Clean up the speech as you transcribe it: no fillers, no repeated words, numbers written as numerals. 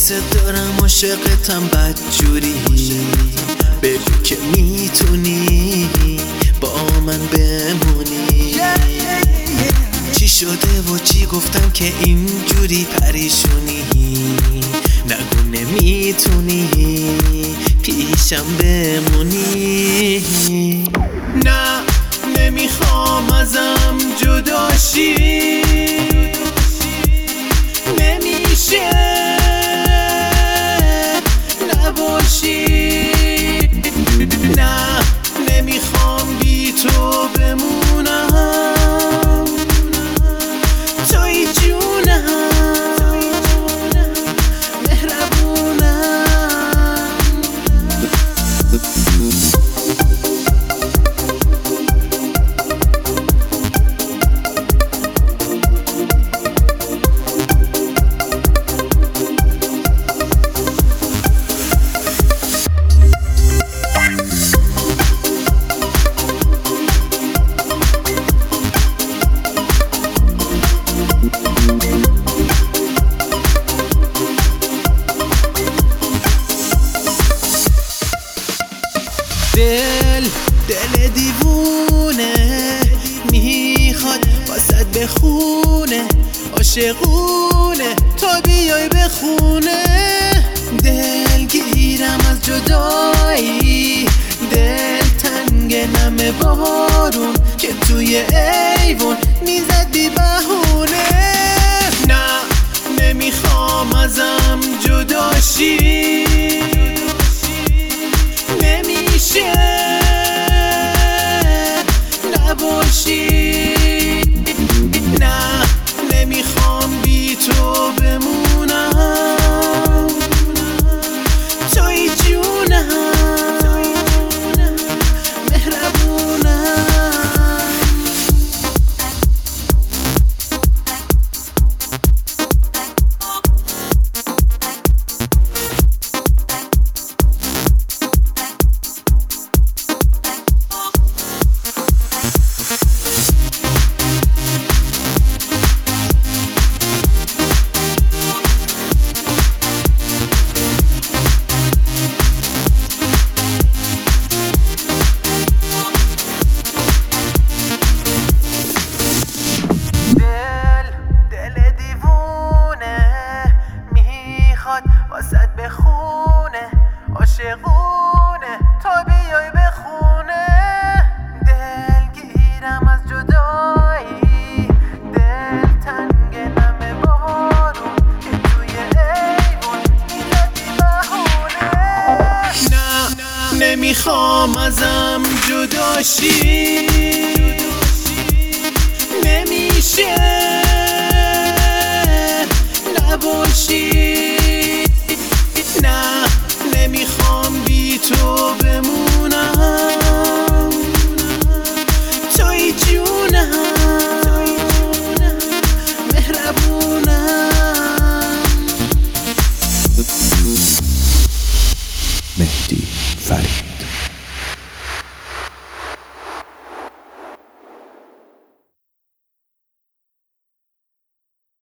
دوست دارم عاشقتم بدجوری، بگو که میتونی با من بمونی. چی شده و چی گفتم که اینجوری پریشونی؟ نگو نمیتونی پیشم بمونی. نه نمیخوام ازم جداشی، نمیشه نباشی. نه نمیخوام بی تو بمونم، توی جونم مهربونم. دل دیوونه میخواد واسد بخونه، عاشقونه تا بیای بخونه. دلگیرم از جدایی، دل تنگ نم بارون که توی ایوون میزد بی بهونه. نه نمیخوام ازم جداشی، نمیشه نباشی. نه نمیخوام بی تو بمونم، توی جونم مهربونم. واسد بخونه، عاشقونه تا بیای بخونه. دلگیرم از جدایی، دل تنگ نم بارون که توی ایوون میزد بی بهونه. نه نمیخوام ازم جداشی، نمیشه نباشی. نه نمیخوام بی تو بمونم،